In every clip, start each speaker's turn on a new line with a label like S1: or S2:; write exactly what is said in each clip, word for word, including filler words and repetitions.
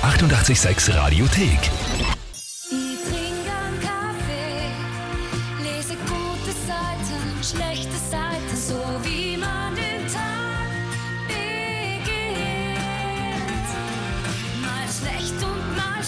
S1: achtundachtzig Komma sechs Radiothek.
S2: Ich trinke einen Kaffee, lese gute Seiten, schlechte Seiten, so wie man den Tag beginnt. Mal schlecht und mal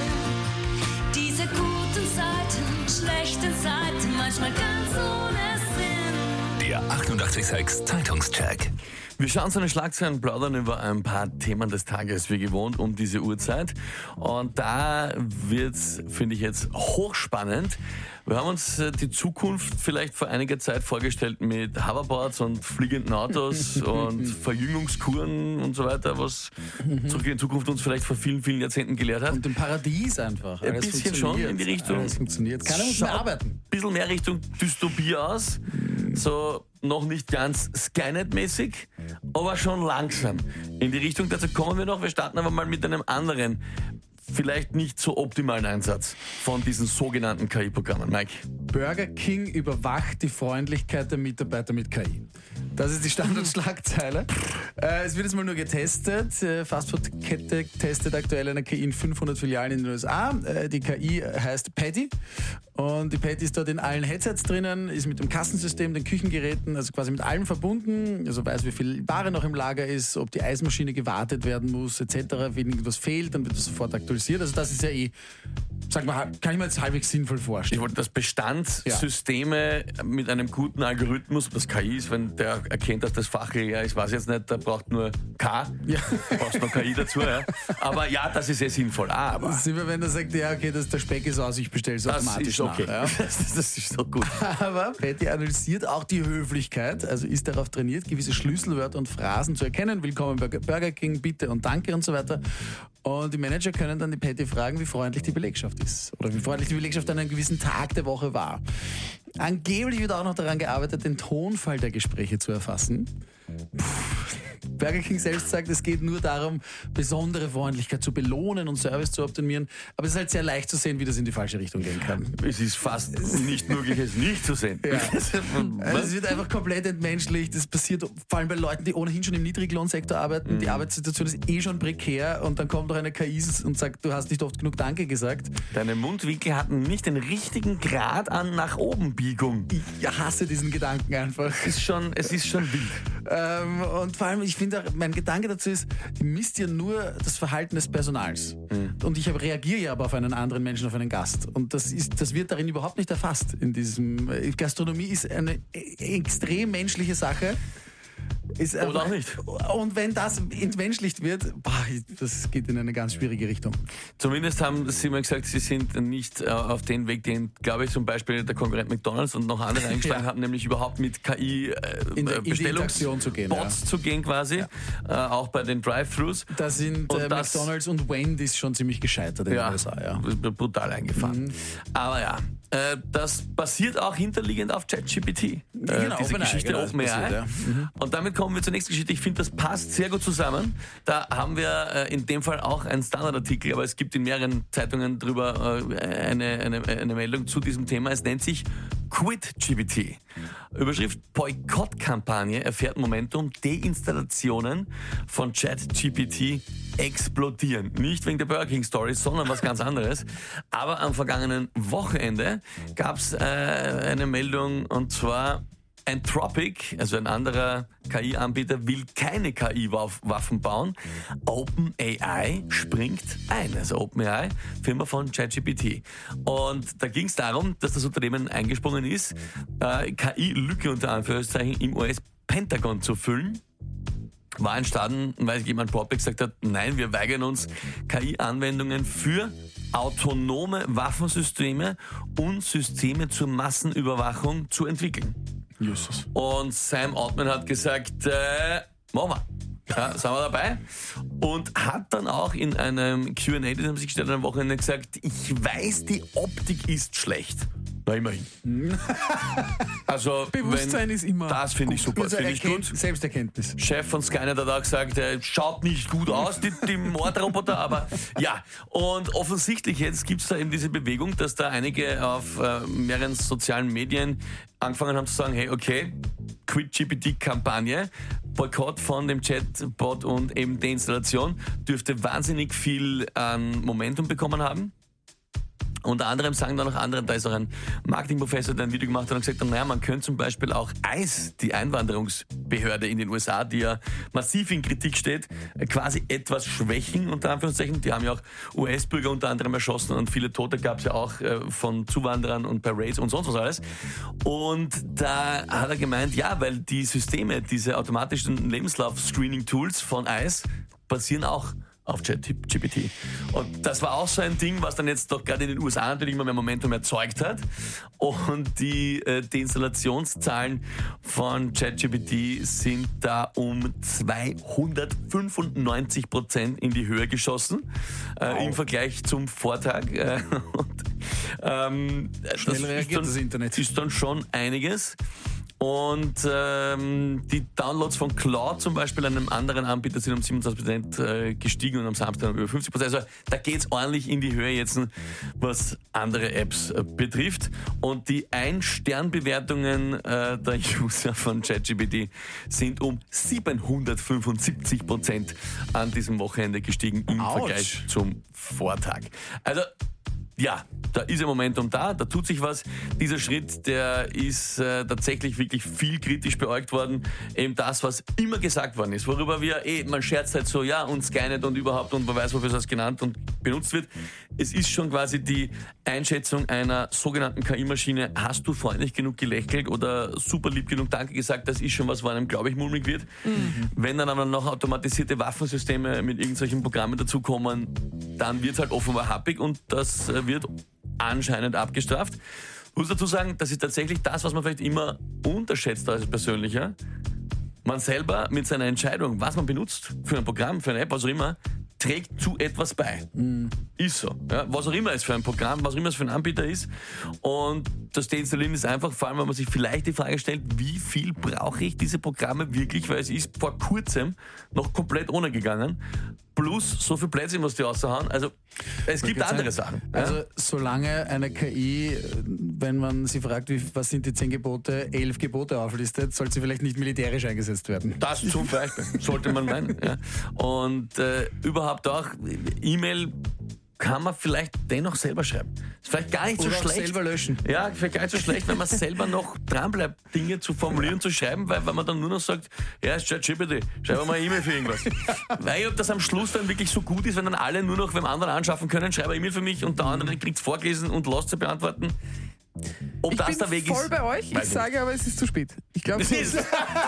S2: schön, diese guten Seiten, schlechten Seiten, manchmal ganz ohne Sinn.
S1: Der achtundachtzig Komma sechs Zeitungscheck.
S3: Wir schauen zu den Schlagzeilen, plaudern über ein paar Themen des Tages, wie gewohnt, um diese Uhrzeit. Und da wird's, finde ich jetzt, hochspannend. Wir haben uns äh, die Zukunft vielleicht vor einiger Zeit vorgestellt mit Hoverboards und fliegenden Autos und Verjüngungskuren und so weiter, was zurück in Zukunft uns vielleicht vor vielen, vielen Jahrzehnten gelehrt hat.
S4: Und im Paradies einfach.
S3: Ein
S4: Alles
S3: bisschen schon
S4: funktioniert.
S3: in die Richtung.
S4: Alles funktioniert. Keiner muss mehr
S3: Schaut
S4: arbeiten.
S3: Ein bisschen mehr Richtung Dystopie aus. So noch nicht ganz Skynet-mäßig, aber schon langsam in die Richtung. Dazu kommen wir noch. Wir starten aber mal mit einem anderen, vielleicht nicht so optimalen Einsatz von diesen sogenannten K I-Programmen. Mike?
S4: Burger King überwacht die Freundlichkeit der Mitarbeiter mit K I. Das ist die Standardschlagzeile. äh, es wird jetzt mal nur getestet. Äh, Fastfood-Kette testet aktuell eine K I in fünfhundert Filialen in den U S A. Äh, die K I heißt Patty. Und die Patty ist dort in allen Headsets drinnen, ist mit dem Kassensystem, den Küchengeräten, also quasi mit allem verbunden. Also weiß, wie viel Ware noch im Lager ist, ob die Eismaschine gewartet werden muss, et cetera. Wenn irgendwas fehlt, dann wird das sofort aktualisiert. Also das ist ja eh, sag mal, kann ich mir jetzt halbwegs sinnvoll vorstellen.
S3: Ich wollte, dass Bestandssysteme ja. mit einem guten Algorithmus, das K I ist, wenn der erkennt, dass das Fachlehr ist, weiß ich jetzt nicht, der braucht nur K,
S4: ja.
S3: da brauchst noch K I dazu. Ja. Aber ja, das ist sehr sinnvoll. Aber
S4: das ist immer, wenn er sagt, ja, okay, das, der Speck ist aus, ich bestelle es automatisch
S3: ist okay.
S4: nach. Ja.
S3: Das, das ist doch gut.
S4: Aber Patty analysiert auch die Höflichkeit, also ist darauf trainiert, gewisse Schlüsselwörter und Phrasen zu erkennen. Willkommen bei Burger King, bitte und danke und so weiter. Und die Manager können dann die Patty fragen, wie freundlich die Belegschaft ist. Oder wie freundlich die Belegschaft an einem gewissen Tag der Woche war. Angeblich wird auch noch daran gearbeitet, den Tonfall der Gespräche zu erfassen. Puh. Burger King selbst sagt, es geht nur darum, besondere Freundlichkeit zu belohnen und Service zu optimieren. Aber es ist halt sehr leicht zu sehen, wie das in die falsche Richtung gehen kann.
S3: Es ist fast nicht möglich, es nicht zu sehen.
S4: Ja. Also es wird einfach komplett entmenschlicht. Das passiert vor allem bei Leuten, die ohnehin schon im Niedriglohnsektor arbeiten. Mhm. Die Arbeitssituation ist eh schon prekär und dann kommt noch eine K I und sagt, du hast nicht oft genug Danke gesagt.
S3: Deine Mundwinkel hatten nicht den richtigen Grad an nach oben Biegung.
S4: Ich hasse diesen Gedanken einfach.
S3: Es ist schon, es ist schon wild.
S4: Ähm, und vor allem, ich finde, mein Gedanke dazu ist, die misst ja nur das Verhalten des Personals. Mhm. Und ich reagiere ja aber auf einen anderen Menschen, auf einen Gast. Und das ist, das wird darin überhaupt nicht erfasst. In diesem Gastronomie ist eine extrem menschliche Sache. Ist
S3: Oder
S4: einfach,
S3: auch nicht.
S4: Und wenn das entmenschlicht wird, boah, das geht in eine ganz schwierige Richtung.
S3: Zumindest haben sie mir gesagt, sie sind nicht äh, auf den Weg, den, glaube ich, zum Beispiel der Konkurrent McDonald's und noch andere eingeschlagen
S4: ja.
S3: haben, nämlich überhaupt mit K I äh,
S4: in der,
S3: Bestellungsbots
S4: zu gehen,
S3: ja. zu gehen quasi, ja. äh, auch bei den Drive-Thrus.
S4: Da sind äh, das, McDonald's und Wendy's schon ziemlich gescheitert in
S3: ja,
S4: den U S A. Ja,
S3: brutal eingefahren. Mhm. Aber ja, äh, das basiert auch hinterliegend auf ChatGPT. Äh,
S4: genau,
S3: diese
S4: OpenAI,
S3: Geschichte
S4: genau,
S3: OpenAI.
S4: passiert, ja. Mhm.
S3: Und damit kommen wir zur nächsten Geschichte. Ich finde, das passt sehr gut zusammen. Da haben wir äh, in dem Fall auch einen Standardartikel, aber es gibt in mehreren Zeitungen drüber äh, eine, eine, eine Meldung zu diesem Thema. Es nennt sich QuitGPT. Überschrift: Boykottkampagne erfährt Momentum, Deinstallationen von ChatGPT explodieren. Nicht wegen der Burger King Story, sondern was ganz anderes. Aber am vergangenen Wochenende gab es äh, eine Meldung, und zwar Anthropic, also ein anderer K I-Anbieter, will keine K I-Waffen bauen. OpenAI springt ein, also OpenAI, Firma von ChatGPT. Und da ging es darum, dass das Unternehmen eingesprungen ist, äh, K I-Lücke unter Anführungszeichen im U S-Pentagon zu füllen. War entstanden, weil jemand public gesagt hat, nein, wir weigern uns, K I-Anwendungen für autonome Waffensysteme und Systeme zur Massenüberwachung zu entwickeln.
S4: Jesus.
S3: Und Sam Altman hat gesagt, äh, machen wir. Ja, sind wir dabei? Und hat dann auch in einem Q and A, das haben sie gestellt am Wochenende, gesagt, ich weiß, die Optik ist schlecht. Na, immerhin. Also,
S5: Bewusstsein
S3: wenn,
S5: ist immer
S3: das finde ich super.
S4: Also
S3: Finde ich
S4: Erkennt-
S3: gut.
S4: Selbsterkenntnis.
S3: Chef von Skynet hat auch gesagt, er schaut nicht gut aus, die, die Mordroboter, aber ja. Und offensichtlich jetzt gibt es da eben diese Bewegung, dass da einige auf äh, mehreren sozialen Medien angefangen haben zu sagen, hey, okay, Quit-G P T-Kampagne, Boykott von dem Chatbot und eben Deinstallation dürfte wahnsinnig viel an Momentum bekommen haben. Unter anderem sagen da noch andere, da ist auch ein Marketingprofessor, der ein Video gemacht hat und gesagt hat, naja, man könnte zum Beispiel auch I C E, die Einwanderungsbehörde in den U S A, die ja massiv in Kritik steht, quasi etwas schwächen, unter Anführungszeichen. Die haben ja auch U S-Bürger unter anderem erschossen und viele Tote gab es ja auch äh, von Zuwanderern und bei Raids und sonst was alles. Und da hat er gemeint, ja, weil die Systeme, diese automatischen Lebenslauf-Screening-Tools von I C E basieren auch auf ChatGPT. Und das war auch so ein Ding, was dann jetzt doch gerade in den U S A natürlich immer mehr Momentum erzeugt hat. Und die äh, Deinstallationszahlen von ChatGPT sind da um zweihundertfünfundneunzig Prozent in die Höhe geschossen äh, wow. im Vergleich zum Vortag. Äh, und, ähm,
S4: Schnell
S3: das
S4: reagiert
S3: ist dann,
S4: das Internet.
S3: ist dann schon einiges. Und ähm, die Downloads von Claude zum Beispiel, einem anderen Anbieter, sind um siebenundzwanzig Prozent äh, gestiegen und am Samstag um über fünfzig Prozent. Also da geht's ordentlich in die Höhe jetzt, was andere Apps äh, betrifft. Und die Ein-Stern-Bewertungen äh, der User von ChatGPT sind um siebenhundertfünfundsiebzig Prozent an diesem Wochenende gestiegen im
S4: Autsch.
S3: Vergleich zum Vortag. Also ja, da ist ein Momentum da, da tut sich was. Dieser Schritt, der ist äh, tatsächlich wirklich viel kritisch beäugt worden. Eben das, was immer gesagt worden ist, worüber wir, eh, man scherzt halt so, ja, und Skynet und überhaupt und man weiß, wofür das genannt und benutzt wird. Es ist schon quasi die Einschätzung einer sogenannten K I-Maschine. Hast du freundlich genug gelächelt oder super lieb genug Danke gesagt? Das ist schon was, wo einem, glaube ich, mulmig wird. Mhm. Wenn dann aber noch automatisierte Waffensysteme mit irgendwelchen Programmen dazukommen, dann wird es halt offenbar happig und das äh, wird anscheinend abgestraft. Ich muss dazu sagen, das ist tatsächlich das, was man vielleicht immer unterschätzt als Persönlicher. Man selber mit seiner Entscheidung, was man benutzt, für ein Programm, für eine App, was auch immer, trägt zu etwas bei. Mm. Ist so. Ja, was auch immer es für ein Programm, was auch immer es für ein Anbieter ist. Und das Deinstallieren ist einfach, vor allem, wenn man sich vielleicht die Frage stellt, wie viel brauche ich diese Programme wirklich, weil es ist vor kurzem noch komplett ohne gegangen. Plus so viel Plätze muss die raushauen. Also es gibt andere Sachen.
S4: Also
S3: ja?
S4: solange eine K I, wenn man sie fragt, wie, was sind die zehn Gebote, elf Gebote auflistet, sollte sie vielleicht nicht militärisch eingesetzt werden.
S3: Das zum Beispiel, sollte man meinen. Ja. Und äh, überhaupt auch E-Mail kann man vielleicht dennoch selber schreiben. Ist vielleicht gar nicht
S4: Oder
S3: so
S4: auch
S3: schlecht.
S4: selber löschen.
S3: Ja, vielleicht gar nicht so schlecht, wenn man selber noch dranbleibt, Dinge zu formulieren, zu schreiben, weil wenn man dann nur noch sagt, ja, ist ChatGPT, schreib mal eine E-Mail für irgendwas. Weil ob das am Schluss dann wirklich so gut ist, wenn dann alle nur noch, wenn anderen anschaffen können, schreib eine E-Mail für mich und der andere kriegt es vorgelesen und lässt sie beantworten. Ob
S5: ich
S3: das
S5: bin
S3: der Weg
S5: voll
S3: ist,
S5: bei euch, ich
S3: weiß
S5: sage aber, es ist zu spät. Ich glaube,
S3: Es ist-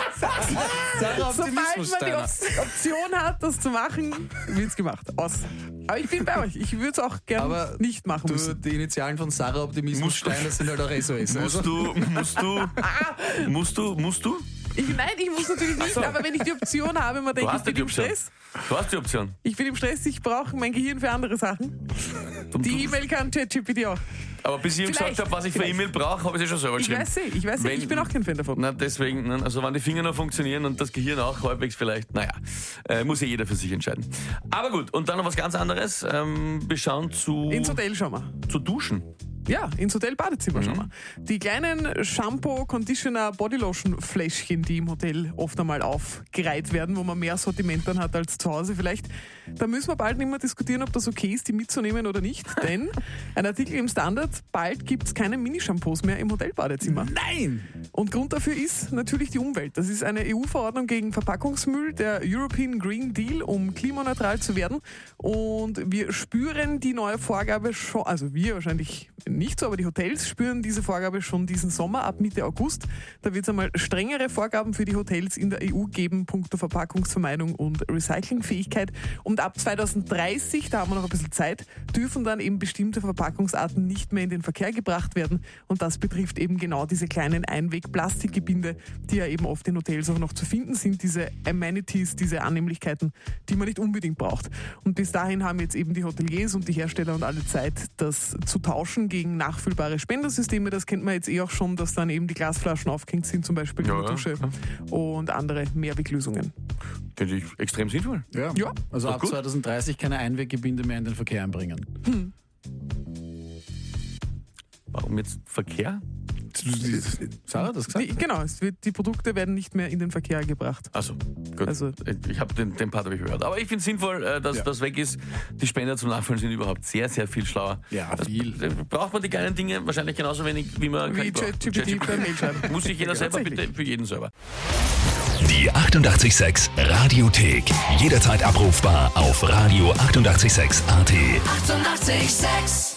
S5: sobald man die Op- Option hat, das zu machen, wird es gemacht. Aus. Aber ich bin bei euch. Ich würde es auch gerne
S4: Aber
S5: nicht machen
S4: Du,
S5: müssen.
S4: die Initialen von Sarah Optimismus
S3: Musst du-
S4: Stein, das sind halt auch S O S.
S3: musst
S4: Also,
S3: du, musst du, musst du, musst du?
S5: Ich, nein, ich muss natürlich nicht,
S3: so.
S5: aber wenn ich die Option habe, man
S3: Du
S5: denkt, ich
S3: hast ja
S5: bin
S3: die
S5: im
S3: Option.
S5: Stress.
S3: Du hast die Option.
S5: Ich bin im Stress, ich brauche mein Gehirn für andere Sachen.
S3: Du-
S5: Die
S3: du-
S5: E-Mail kann ChatGPT auch.
S3: Aber bis ich ihm gesagt
S5: Vielleicht,
S3: habe, was ich für
S5: vielleicht.
S3: E-Mail brauche, habe ich es ja schon selber
S5: Ich
S3: geschrieben.
S5: weiß eh, ich weiß eh,
S3: Wenn-
S5: ich bin auch kein Fan davon.
S3: Na, deswegen, ne, also wenn die Finger noch funktionieren und das Gehirn auch halbwegs vielleicht, naja, äh, muss ja jeder für sich entscheiden. Aber gut, und dann noch was ganz anderes. Ähm, wir schauen zu,
S5: Ins Hotel schauen wir.
S3: zu Duschen.
S5: Ja, ins Hotel-Badezimmer
S3: Mhm.
S5: schauen wir. Die kleinen Shampoo, Conditioner, Bodylotion-Fläschchen, die im Hotel oft einmal aufgereiht werden, wo man mehr Sortiment dann hat als zu Hause vielleicht. Da müssen wir bald nicht mehr diskutieren, ob das okay ist, die mitzunehmen oder nicht. Denn ein Artikel im Standard, bald gibt es keine Mini-Shampoos mehr im Hotelbadezimmer.
S4: nein!
S5: Und Grund dafür ist natürlich die Umwelt. Das ist eine E U-Verordnung gegen Verpackungsmüll, der European Green Deal, um klimaneutral zu werden. Und wir spüren die neue Vorgabe schon, also wir wahrscheinlich nicht so, aber die Hotels spüren diese Vorgabe schon diesen Sommer ab Mitte August. Da wird es einmal strengere Vorgaben für die Hotels in der E U geben, punkto Verpackungsvermeidung und Recyclingfähigkeit. Und ab zweitausenddreißig, da haben wir noch ein bisschen Zeit, dürfen dann eben bestimmte Verpackungsarten nicht mehr in den Verkehr gebracht werden. Und das betrifft eben genau diese kleinen Einweg-Plastikgebinde, die ja eben oft in Hotels auch noch zu finden sind, diese Amenities, diese Annehmlichkeiten, die man nicht unbedingt braucht. Und bis dahin haben jetzt eben die Hoteliers und die Hersteller und alle Zeit, das zu tauschen gegen gegen nachfüllbare Spendersysteme. Das kennt man jetzt eh auch schon, dass dann eben die Glasflaschen aufgehängt sind, zum Beispiel in
S3: Ja,
S5: der Dusche
S3: ja.
S5: und andere Mehrweglösungen.
S3: Finde ich extrem sinnvoll.
S4: Ja.
S5: Ja.
S4: Also
S3: Doch
S4: ab
S3: gut.
S4: zwanzig dreißig keine Einweggebinde mehr in den Verkehr einbringen.
S3: Warum jetzt Verkehr?
S4: Sarah hat das gesagt?
S5: Die, genau, es wird, die Produkte werden nicht mehr in den Verkehr gebracht.
S3: Also gut.
S5: Also-
S3: ich habe den, den Part habe ich gehört. Aber ich finde es sinnvoll, äh, dass
S4: Ja.
S3: das weg ist. Die Spender zum Nachfüllen sind überhaupt sehr, sehr viel schlauer.
S4: Ja,
S3: Das-
S4: viel.
S3: da Braucht man die kleinen Dinge wahrscheinlich genauso wenig, wie man
S5: Wie
S3: braucht.
S5: ChatGPT beim Mailschreiben.
S3: Muss sich jeder selber
S5: Tatsächlich.
S3: bitte für jeden selber.
S1: Die achtundachtzig Komma sechs Radiothek. Jederzeit abrufbar auf radio achtundachtzig Komma sechs A T.
S2: Eighty-eight point six